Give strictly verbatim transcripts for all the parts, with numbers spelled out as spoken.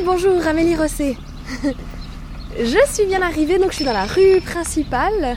bonjour, Amélie Rosset. Je suis bien arrivée, donc je suis dans la rue principale.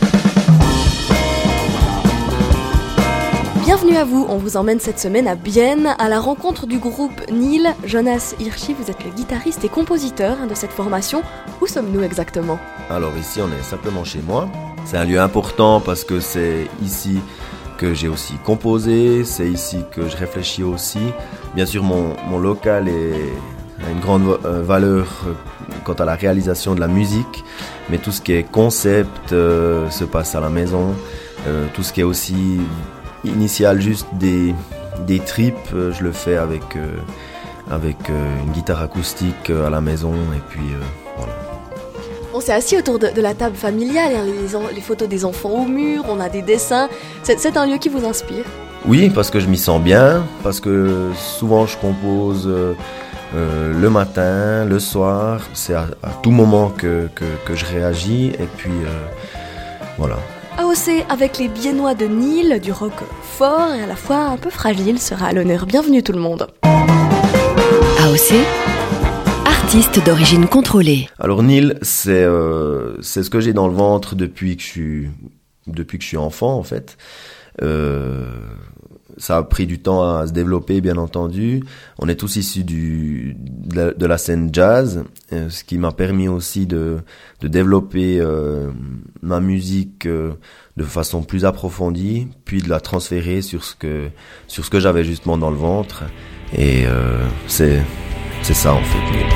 Bienvenue à vous, on vous emmène cette semaine à Bienne, à la rencontre du groupe Nil. Jonas Hirschi, vous êtes le guitariste et compositeur de cette formation. Où sommes-nous exactement ? Alors ici, on est simplement chez moi. C'est un lieu important parce que c'est ici que j'ai aussi composé, c'est ici que je réfléchis aussi. Bien sûr, mon, mon local est, a une grande valeur quant à la réalisation de la musique, mais tout ce qui est concept euh, se passe à la maison. Euh, tout ce qui est aussi initial, juste des, des tripes, euh, je le fais avec, euh, avec euh, une guitare acoustique euh, à la maison, et puis euh, voilà. On s'est assis autour de, de la table familiale, les, les photos des enfants au mur, on a des dessins. C'est, c'est un lieu qui vous inspire ? Oui, parce que je m'y sens bien, parce que souvent je compose euh, euh, le matin, le soir, c'est à, à tout moment que, que, que je réagis, et puis euh, voilà. A O C avec les Biennois de Nil, du rock fort et à la fois un peu fragile, sera à l'honneur. Bienvenue tout le monde. A O C, artiste d'origine contrôlée. Alors Nil, c'est, euh, c'est ce que j'ai dans le ventre depuis que je suis, depuis que je suis enfant en fait. Euh, ça a pris du temps à se développer, bien entendu. On est tous issus du, de, la, de la scène jazz, euh, ce qui m'a permis aussi de, de développer euh, ma musique euh, de façon plus approfondie, puis de la transférer sur ce que, sur ce que j'avais justement dans le ventre. Et euh, c'est, c'est ça en fait, Nil.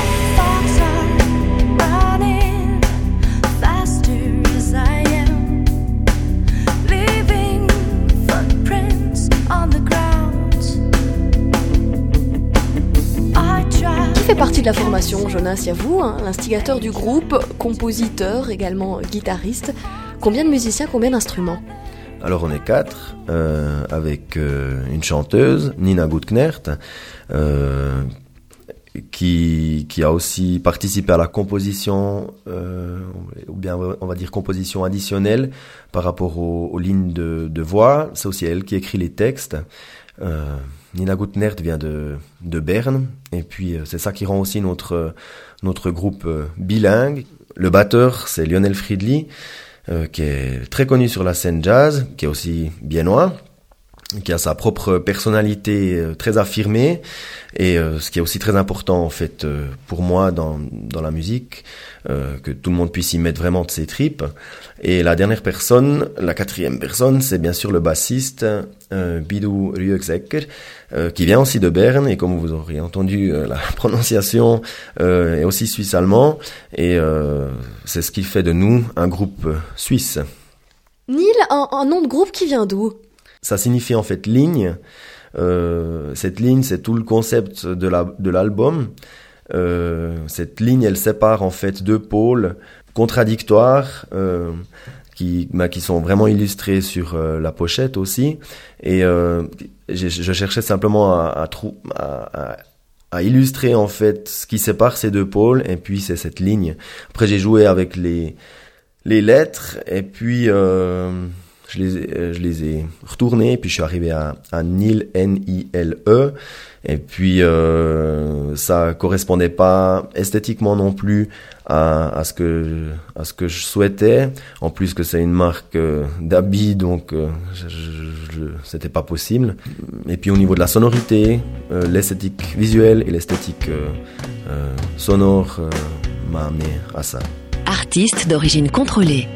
Qui fait partie de la formation, Jonas? Il y a vous, hein, l'instigateur du groupe, compositeur, également guitariste. Combien de musiciens, combien d'instruments? Alors on est quatre, euh, avec euh, une chanteuse, Nina Gutknecht, euh, qui, qui a aussi participé à la composition, euh, ou bien on va dire composition additionnelle par rapport aux, aux lignes de, de voix. C'est aussi elle qui écrit les textes. Euh, Nina Gutknecht vient de, de Berne, et puis c'est ça qui rend aussi notre, notre groupe bilingue. Le batteur, c'est Lionel Friedli, euh, qui est très connu sur la scène jazz, qui est aussi biennois, qui a sa propre personnalité euh, très affirmée, et euh, ce qui est aussi très important en fait euh, pour moi dans, dans la musique, euh, que tout le monde puisse y mettre vraiment de ses tripes. Et la dernière personne, la quatrième personne, c'est bien sûr le bassiste euh, Bidou Ryöksecker, euh, qui vient aussi de Berne, et comme vous aurez entendu, euh, la prononciation euh, est aussi suisse-allemand, et euh, c'est ce qui fait de nous un groupe suisse. Nil, un, un nom de groupe qui vient d'où ? Ça signifie en fait ligne. Euh, cette ligne, c'est tout le concept de, la, de l'album. Euh, cette ligne, elle sépare en fait deux pôles contradictoires euh, qui, bah, qui sont vraiment illustrés sur euh, la pochette aussi. Et euh, je, je cherchais simplement à, à, trou- à, à, à illustrer en fait ce qui sépare ces deux pôles. Et puis c'est cette ligne. Après, j'ai joué avec les, les lettres, et puis euh, je les, ai, je les ai retournées, puis je suis arrivé à, à Nil, N I L E, et puis euh, ça correspondait pas esthétiquement non plus à, à ce que à ce que je souhaitais. En plus que c'est une marque euh, d'habits, donc euh, je, je, je, c'était pas possible. Et puis au niveau de la sonorité, euh, l'esthétique visuelle et l'esthétique euh, euh, sonore euh, m'a amené à ça. Artiste d'origine contrôlée.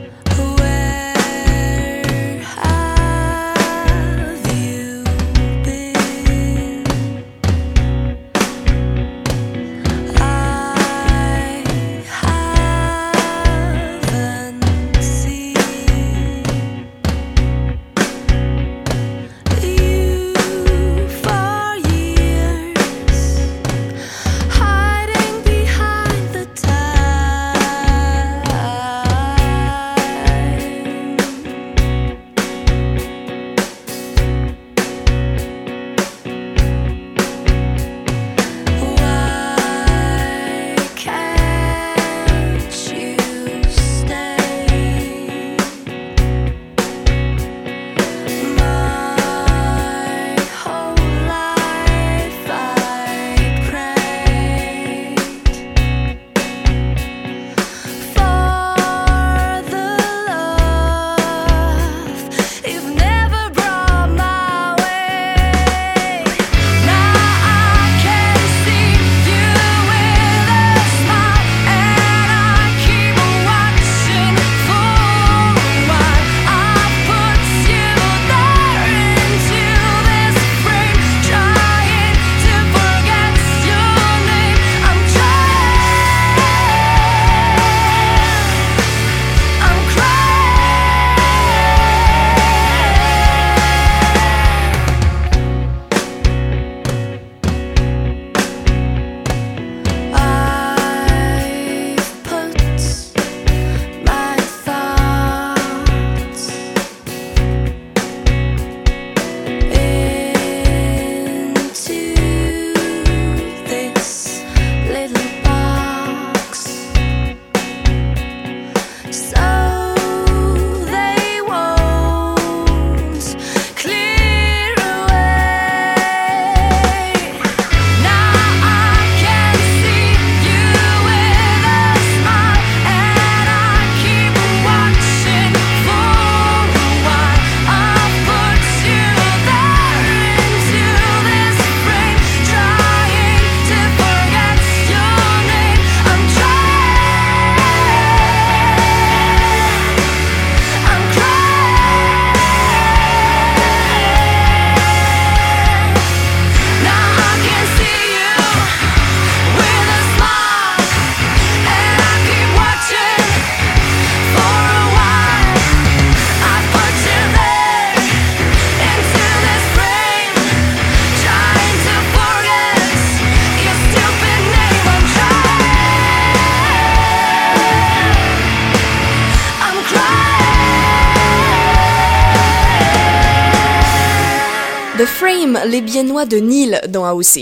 The Frame, les Biennois de Nil dans A O C.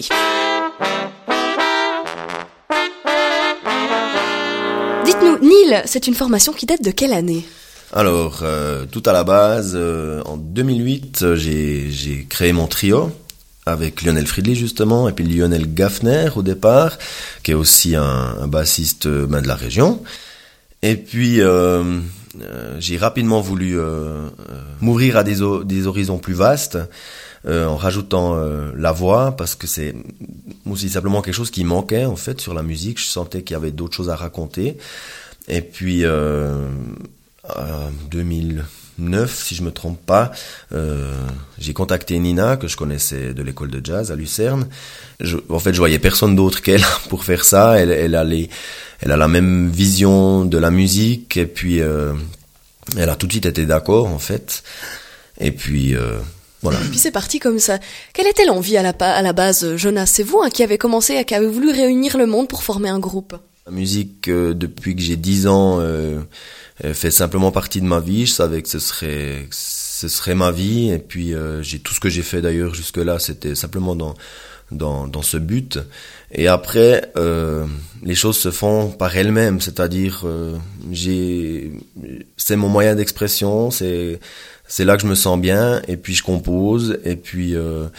Dites-nous, Nil, c'est une formation qui date de quelle année ? Alors, euh, tout à la base, euh, en deux mille huit, euh, j'ai, j'ai créé mon trio avec Lionel Friedli justement, et puis Lionel Gaffner au départ, qui est aussi un, un bassiste euh, ben, de la région. Et puis, euh, euh, j'ai rapidement voulu euh, euh, m'ouvrir à des, o- des horizons plus vastes, euh, en rajoutant euh, la voix, parce que c'est aussi simplement quelque chose qui manquait en fait sur la musique. Je sentais qu'il y avait d'autres choses à raconter. Et puis, euh, en deux mille neuf, si je me trompe pas, euh, j'ai contacté Nina, que je connaissais de l'école de jazz à Lucerne. Je, en fait, je voyais personne d'autre qu'elle pour faire ça. Elle, elle a les, elle a la même vision de la musique, et puis euh, elle a tout de suite été d'accord en fait. Et puis euh, voilà. Et puis c'est parti comme ça. Quelle était l'envie à la, à la base, Jonas ? C'est vous hein, qui avez commencé, qui avez voulu réunir le monde pour former un groupe ? La musique, euh, depuis que j'ai dix ans, euh, fait simplement partie de ma vie. Je savais que ce serait, que ce serait ma vie. Et puis, euh, j'ai tout ce que j'ai fait d'ailleurs jusque-là, c'était simplement dans, dans, dans ce but. Et après, euh, les choses se font par elles-mêmes. C'est-à-dire, euh, j'ai, c'est mon moyen d'expression. C'est, c'est là que je me sens bien. Et puis, je compose. Et puis, euh,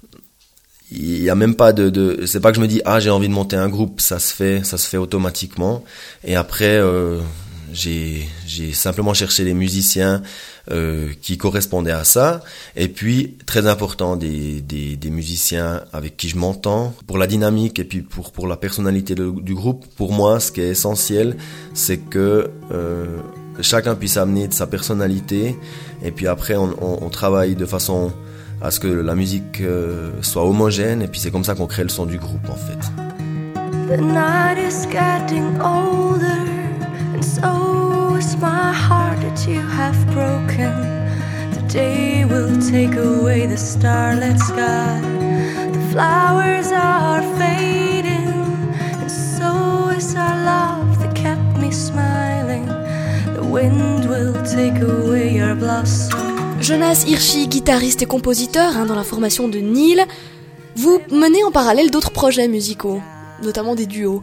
il y a même pas de, de c'est pas que je me dis ah j'ai envie de monter un groupe, ça se fait ça se fait automatiquement. Et après euh, j'ai j'ai simplement cherché les musiciens euh, qui correspondaient à ça, et puis très important des des des musiciens avec qui je m'entends pour la dynamique et puis pour pour la personnalité de, du groupe. Pour moi, ce qui est essentiel, c'est que euh, chacun puisse amener de sa personnalité, et puis après on on, on travaille de façon à ce que la musique euh, soit homogène, et puis c'est comme ça qu'on crée le son du groupe en fait. The night is getting older, and so is my heart that you have broken. The day will take away the starlit sky. The flowers are fading, and so is our love that kept me smiling. The wind will take away our blossom. Jonas Hirschi, guitariste et compositeur hein, dans la formation de Nil. Vous menez en parallèle d'autres projets musicaux, notamment des duos.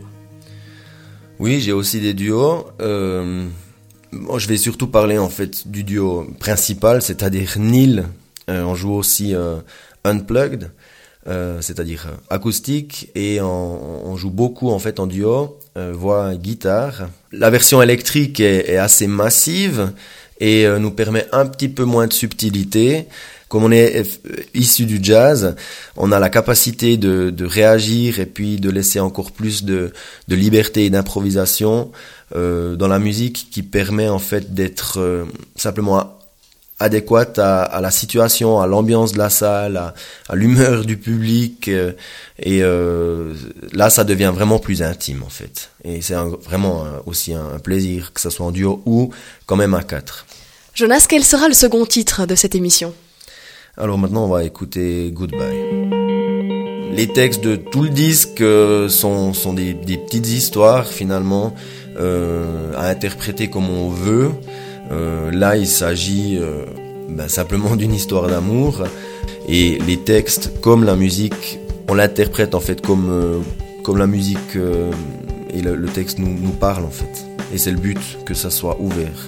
Oui, j'ai aussi des duos. Euh, moi, je vais surtout parler en fait du duo principal, c'est-à-dire Nil. Euh, on joue aussi euh, unplugged, euh, c'est-à-dire acoustique, et on, on joue beaucoup en fait en duo, euh, voix, guitare. La version électrique est, est assez massive et euh, nous permet un petit peu moins de subtilité. Comme on est issu du jazz, on a la capacité de, de réagir et puis de laisser encore plus de, de liberté et d'improvisation euh, dans la musique, qui permet en fait d'être euh, simplement adéquate à, à la situation, à l'ambiance de la salle, à, à l'humeur du public, euh, et euh, là ça devient vraiment plus intime en fait. Et c'est un, vraiment un, aussi un, un plaisir, que ça soit en duo ou quand même à quatre. Jonas, quel sera le second titre de cette émission ? Alors maintenant, on va écouter Goodbye. Les textes de tout le disque euh, sont, sont des, des petites histoires finalement, euh, à interpréter comme on veut. Euh, là, il s'agit euh, ben, simplement d'une histoire d'amour. Et les textes, comme la musique, on l'interprète en fait comme, euh, comme la musique euh, et le, le texte nous, nous parle en fait. Et c'est le but, que ça soit ouvert.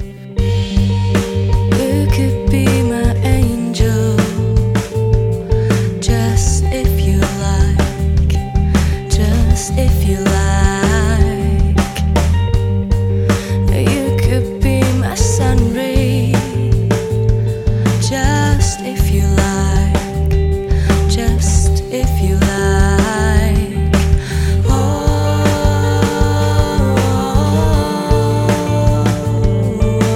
You could be my angel, just if you like, just if you like. You could be my sun ray, just if you like, just if you like. Oh,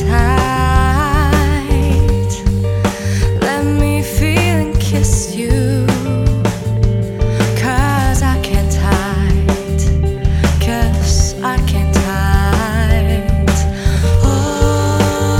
tight. Let me feel and kiss you. 'Cause I can't hide. 'Cause I can't hide. Oh,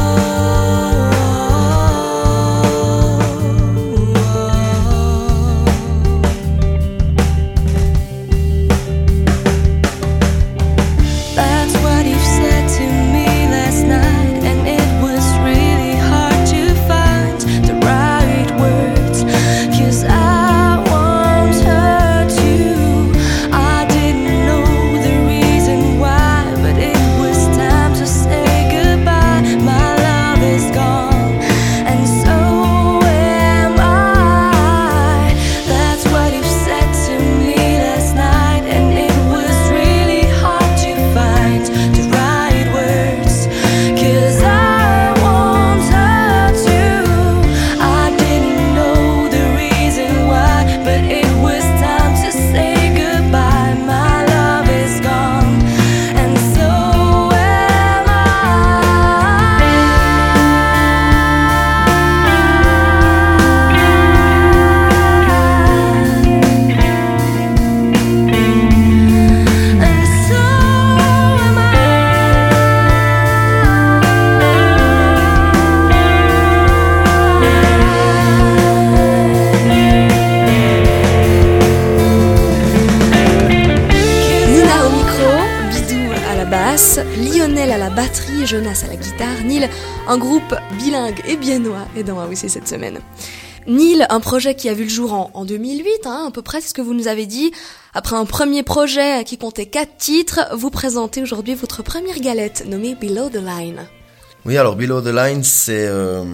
that's what you've said to me last night, and it was really hard to find the right words. 'Cause I won't hurt you. I didn't know the reason why, but it was time to say goodbye. My love is gone, and so am I. That's what you've said to me last night, and it was really hard to find the right words. 'Cause I won't hurt you. I didn't know the reason why, but it was time to say goodbye. My love is gone, and so am I. And so am Nina au micro, Bidou à la basse, Lionel à la batterie, Jonas à la guitare, Neil, un groupe bilingue et biennois est dans A O C cette semaine. Neil, un projet qui a vu le jour en, en deux mille huit, hein, à peu près, c'est ce que vous nous avez dit. Après un premier projet qui comptait quatre titres, vous présentez aujourd'hui votre première galette nommée Below the Line. Oui, alors Below the Line, c'est euh,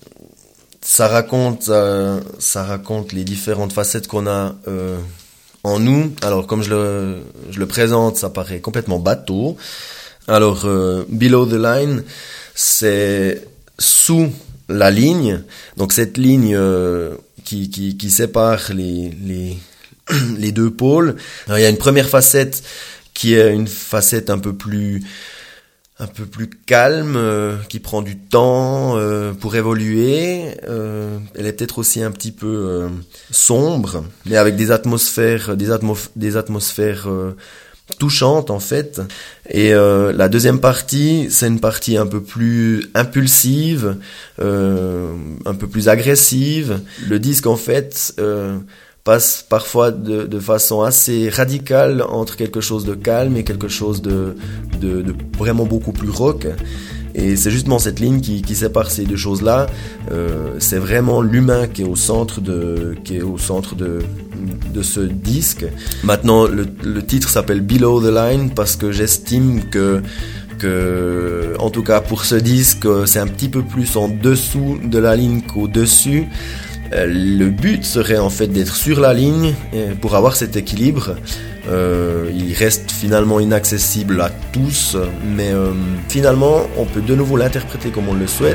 ça raconte euh, ça raconte les différentes facettes qu'on a euh, en nous. Alors comme je le je le présente, ça paraît complètement bateau. Alors euh, Below the Line, c'est sous la ligne. Donc cette ligne euh, qui qui qui sépare les les les deux pôles. Alors, il y a une première facette qui est une facette un peu plus un peu plus calme, euh, qui prend du temps euh, pour évoluer. Euh, elle est peut-être aussi un petit peu euh, sombre, mais avec des atmosphères, des, atmo- des atmosphères euh, touchantes en fait. Et euh, la deuxième partie, c'est une partie un peu plus impulsive, euh, un peu plus agressive. Le disque en fait euh, passe parfois de, de façon assez radicale entre quelque chose de calme et quelque chose de, de, de vraiment beaucoup plus rock. Et c'est justement cette ligne qui, qui sépare ces deux choses-là. Euh, c'est vraiment l'humain qui est au centre de, qui est au centre de, de ce disque. Maintenant, le, le titre s'appelle Below the Line parce que j'estime que que, en tout cas pour ce disque, c'est un petit peu plus en dessous de la ligne qu'au-dessus. Le but serait en fait d'être sur la ligne pour avoir cet équilibre. Euh, il reste finalement inaccessible à tous, mais euh, finalement on peut de nouveau l'interpréter comme on le souhaite.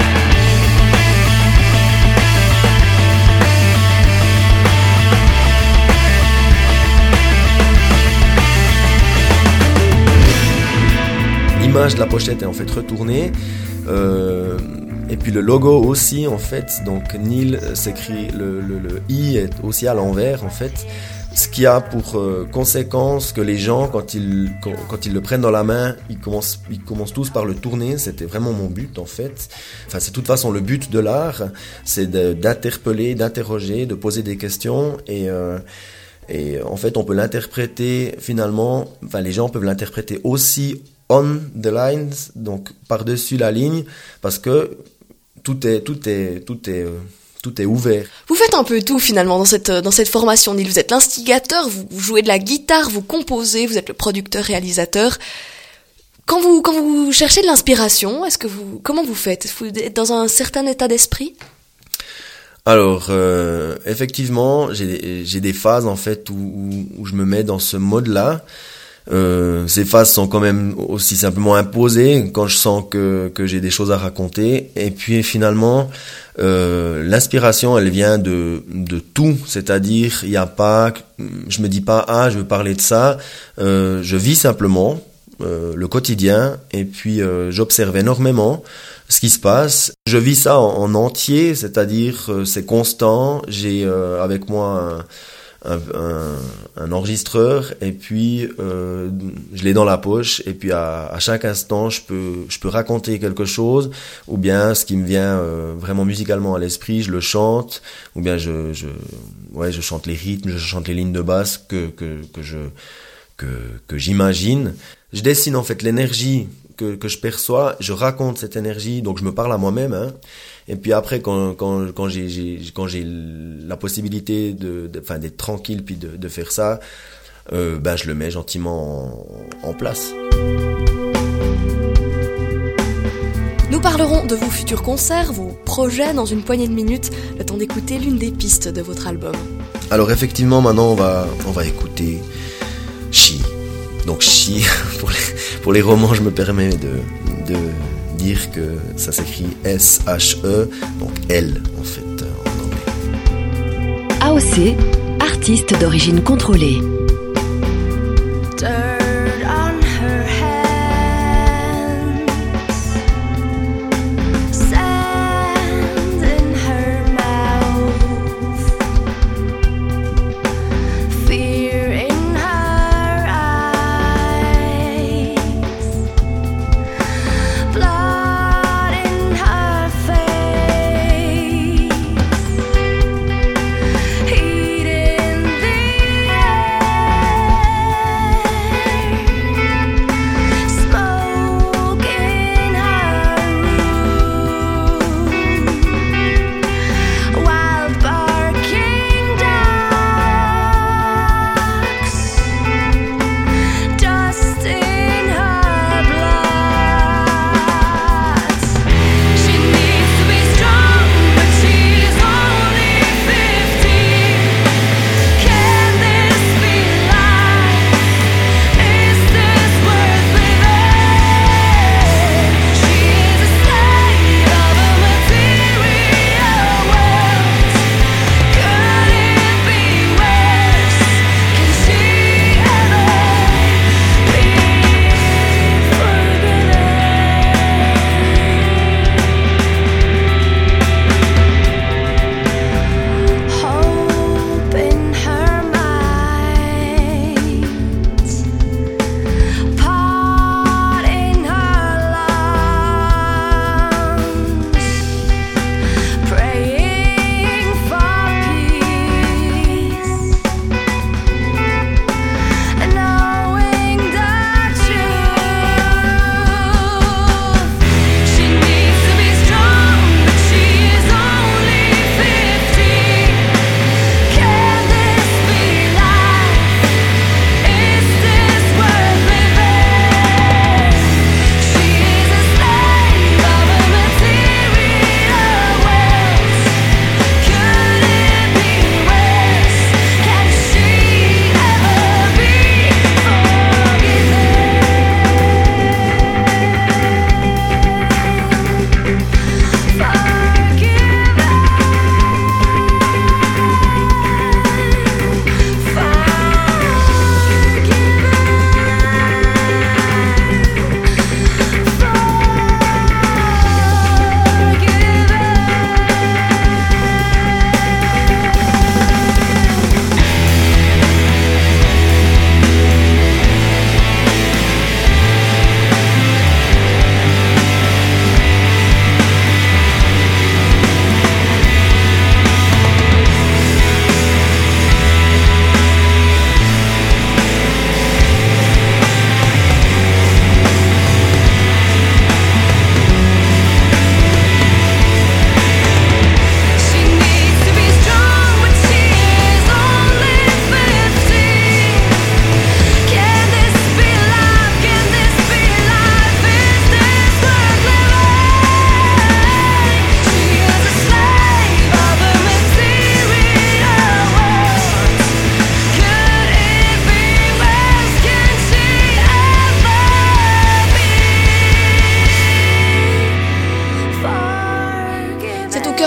L'image de la pochette est en fait retournée. Euh, Et puis le logo aussi en fait, donc Neil s'écrit, le, le, le I est aussi à l'envers en fait, ce qui a pour euh, conséquence que les gens quand ils, quand, quand ils le prennent dans la main, ils commencent, ils commencent tous par le tourner. C'était vraiment mon but en fait, enfin c'est de toute façon le but de l'art, c'est de, d'interpeller, d'interroger, de poser des questions et... Euh, Et en fait, on peut l'interpréter finalement, enfin les gens peuvent l'interpréter aussi on the lines, donc par-dessus la ligne, parce que tout est tout est tout est euh, tout est ouvert. Vous faites un peu tout finalement dans cette dans cette formation, Neil. Vous êtes l'instigateur, vous, vous jouez de la guitare, vous composez, vous êtes le producteur-réalisateur. Quand vous quand vous cherchez de l'inspiration, est-ce que vous comment vous faites? Est-ce que vous êtes dans un certain état d'esprit? Alors, euh, effectivement, j'ai, j'ai des phases en fait où, où, où je me mets dans ce mode-là. Euh, ces phases sont quand même aussi simplement imposées quand je sens que, que j'ai des choses à raconter. Et puis finalement, euh, l'inspiration, elle vient de, de tout. C'est-à-dire, il y a pas, je me dis pas ah, je veux parler de ça. Euh, je vis simplement. euh, le quotidien, et puis euh, j'observe énormément ce qui se passe. Je vis ça en, en entier, c'est-à-dire euh, c'est constant. J'ai euh, avec moi un, un, un, un enregistreur, et puis euh, je l'ai dans la poche, et puis à, à chaque instant je peux je peux raconter quelque chose, ou bien ce qui me vient euh, vraiment musicalement à l'esprit, je le chante, ou bien je je ouais je chante les rythmes, je chante les lignes de basse que que que je que que j'imagine. Je dessine en fait l'énergie que que je perçois, je raconte cette énergie, donc je me parle à moi-même, hein. Et puis après, quand quand quand j'ai, j'ai quand j'ai la possibilité de, de enfin d'être tranquille puis de de faire ça, euh, ben je le mets gentiment en, en place. Nous parlerons de vos futurs concerts, vos projets dans une poignée de minutes, le temps d'écouter l'une des pistes de votre album. Alors effectivement, maintenant on va on va écouter She. Donc She, pour les pour les romans, je me permets de de dire que ça s'écrit S H E, donc elle en fait en anglais. A O C, artiste d'origine contrôlée. Dirt on her hands, sand in her mouth, fear in her eyes, blood in her face, heat in the air.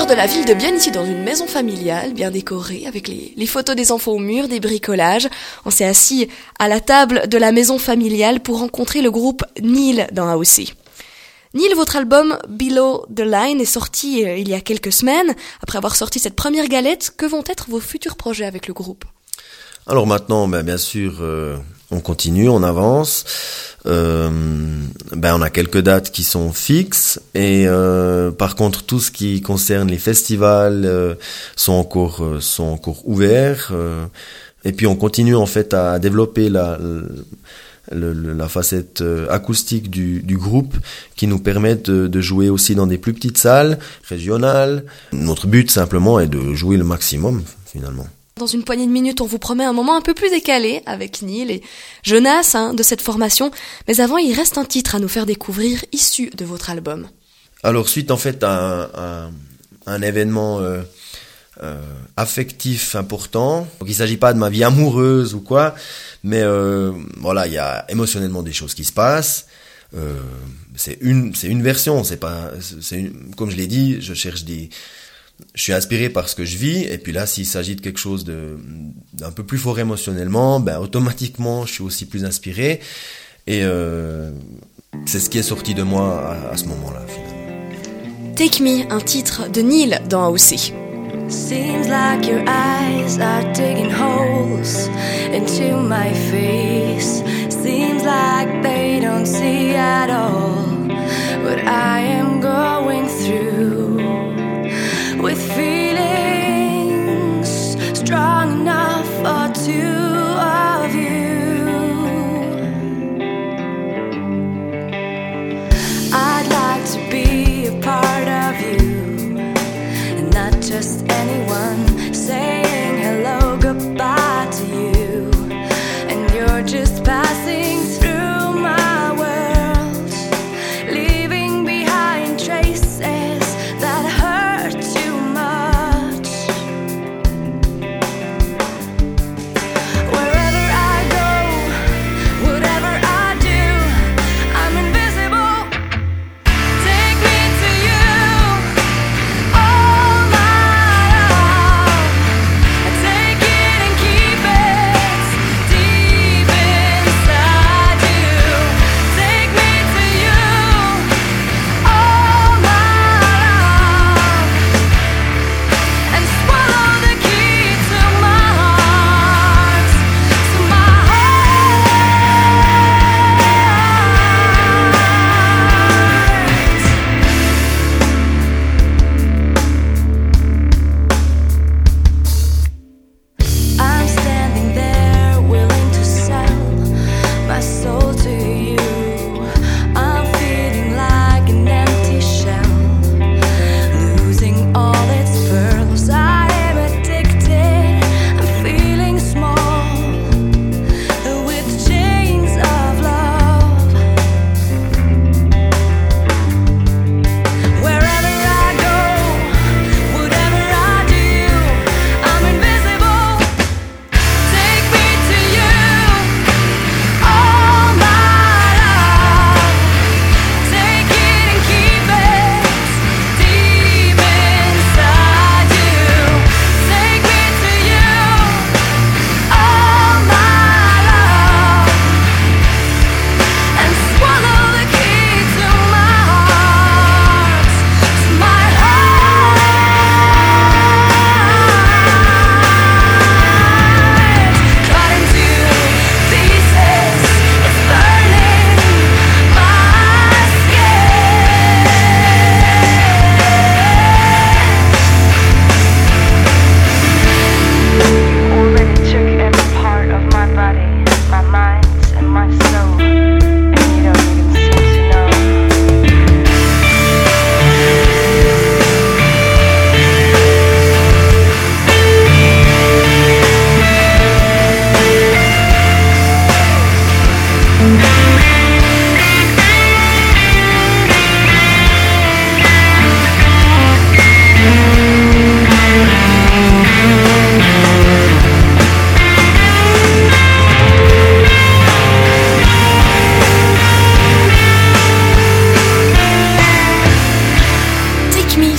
cœur de la ville de Bienne, ici dans une maison familiale, bien décorée, avec les, les photos des enfants au mur, des bricolages. On s'est assis à la table de la maison familiale pour rencontrer le groupe Nil dans A O C. Nil, votre album Below the Line est sorti euh, il y a quelques semaines. Après avoir sorti cette première galette, que vont être vos futurs projets avec le groupe ? Alors maintenant, ben, bien sûr, euh, on continue, on avance. Euh, ben on a quelques dates qui sont fixes et euh, par contre tout ce qui concerne les festivals euh, sont encore euh, sont encore ouverts euh, et puis on continue en fait à développer la la, la facette acoustique du, du groupe qui nous permet de, de jouer aussi dans des plus petites salles régionales. Notre but simplement est de jouer le maximum finalement. Dans une poignée de minutes, on vous promet un moment un peu plus décalé avec Nil et Jonas hein, de cette formation. Mais avant, il reste un titre à nous faire découvrir issu de votre album. Alors, suite en fait à un, un, un événement euh, euh, affectif important, donc il s'agit pas de ma vie amoureuse ou quoi, mais euh, voilà, il y a émotionnellement des choses qui se passent. Euh, c'est une, c'est une version, c'est pas, c'est une, comme je l'ai dit, je cherche des Je suis inspiré par ce que je vis, et puis là, s'il s'agit de quelque chose de d'un peu plus fort émotionnellement, ben automatiquement, je suis aussi plus inspiré, et euh, c'est ce qui est sorti de moi à, à ce moment-là, finalement. Take Me, un titre de Nil dans A O C. Seems like your eyes are digging holes into my face. Seems like they don't see at all what I am going through. With feelings strong enough for two of you, I'd like to be a part of you, and not just anyone saying hello, goodbye to you, and you're just passing through my world, leaving behind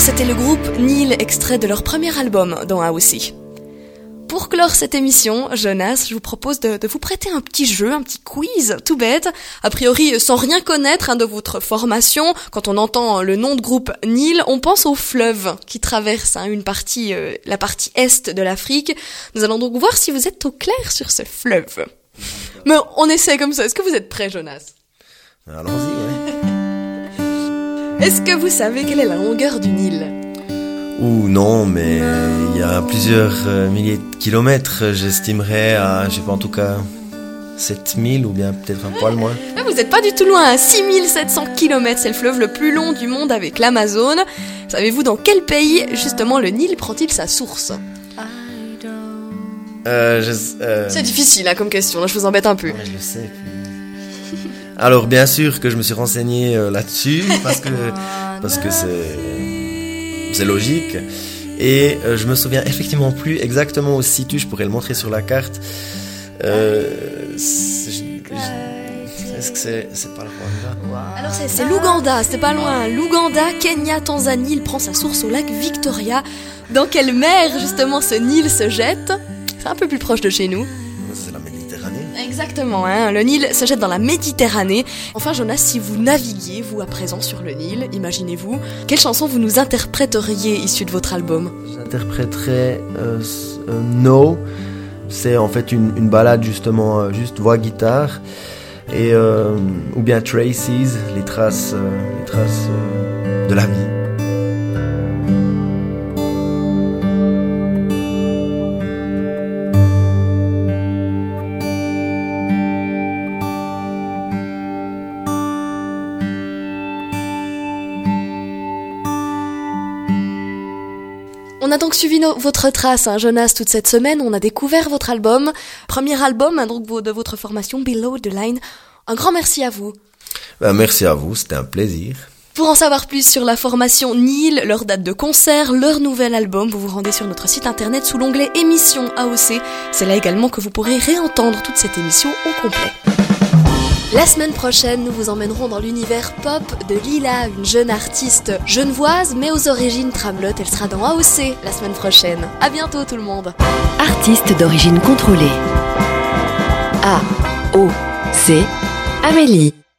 C'était le groupe Nil, extrait de leur premier album dans A O C. Pour clore cette émission, Jonas, je vous propose de, de vous prêter un petit jeu, un petit quiz, tout bête. A priori, sans rien connaître hein, de votre formation, quand on entend le nom de groupe Nil, on pense au fleuve qui traverse hein, une partie, euh, la partie est de l'Afrique. Nous allons donc voir si vous êtes au clair sur ce fleuve. Mais on essaie comme ça. Est-ce que vous êtes prêt, Jonas ? Allons-y, ouais. Est-ce que vous savez quelle est la longueur du Nil ? Ou non, mais il y a plusieurs euh, milliers de kilomètres, j'estimerais à, je sais pas, en tout cas, sept mille ou bien peut-être un poil moins. Là, vous n'êtes pas du tout loin, six mille sept cents kilomètres, c'est le fleuve le plus long du monde avec l'Amazone. Savez-vous dans quel pays, justement, le Nil prend-il sa source ? Euh, je, euh... C'est difficile hein, comme question, là, je vous embête un peu. Ouais, je le sais. Alors, bien sûr que je me suis renseigné euh, là-dessus, parce que, parce que c'est... C'est logique. Et euh, je me souviens effectivement plus exactement où se situe, je pourrais le montrer sur la carte. Euh, c'est, je, je, est-ce que c'est, c'est pas le Rwanda ? Alors c'est, c'est l'Ouganda, c'était pas loin. L'Ouganda, Kenya, Tanzanie, il prend sa source au lac Victoria. Dans quelle mer justement ce Nil se jette ? C'est un peu plus proche de chez nous. C'est la Méditerranée. Exactement, hein. Le Nil se jette dans la Méditerranée. Enfin Jonas, si vous naviguiez, vous à présent sur le Nil, imaginez-vous, quelle chanson vous nous interpréteriez issue de votre album ? J'interpréterais euh, euh, No, c'est en fait une, une ballade justement, euh, juste voix-guitare, et euh, ou bien Traces, les traces, euh, les traces euh, de la vie. On a donc suivi no- votre trace, hein, Jonas, toute cette semaine. On a découvert votre album, premier album hein, donc de votre formation Below the Line. Un grand merci à vous. Ben, merci à vous, c'était un plaisir. Pour en savoir plus sur la formation Nil, leur date de concert, leur nouvel album, vous vous rendez sur notre site internet sous l'onglet émission A O C. C'est là également que vous pourrez réentendre toute cette émission au complet. La semaine prochaine, nous vous emmènerons dans l'univers pop de Lila, une jeune artiste genevoise, mais aux origines tramelotes. Elle sera dans A O C la semaine prochaine. À bientôt tout le monde. Artiste d'origine contrôlée. A O C Amélie.